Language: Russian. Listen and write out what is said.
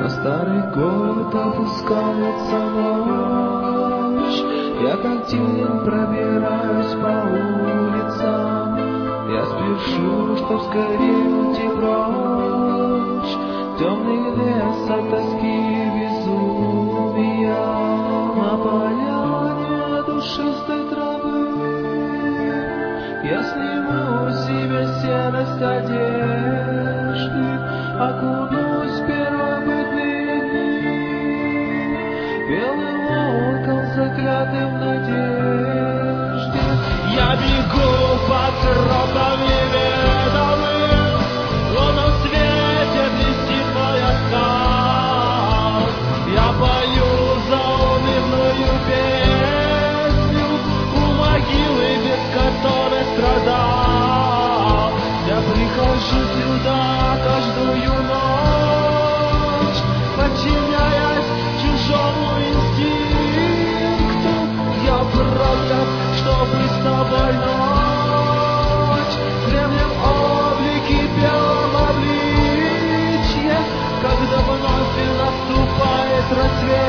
На старый год опускается ночь, я как тень пробираюсь по улицам. Я спешу, чтоб скорее уйти прочь, темный лес от тоски и безумия. На поляне душистой травы я сниму себе серость одежды, окунусь в первобытные дни, белым волком заклятым в надежде. Я бегу по тропам неведомым, в лунном свете блестит мой оскал. Я пою заунывную песню у могилы, без которой страдал. Я прихожу сюда каждую ночь, подчиняясь чужому инстинкту. Я просто, чтобы с тобой ночь, кремлем облики белом обличье, когда вновь наступает рассвет.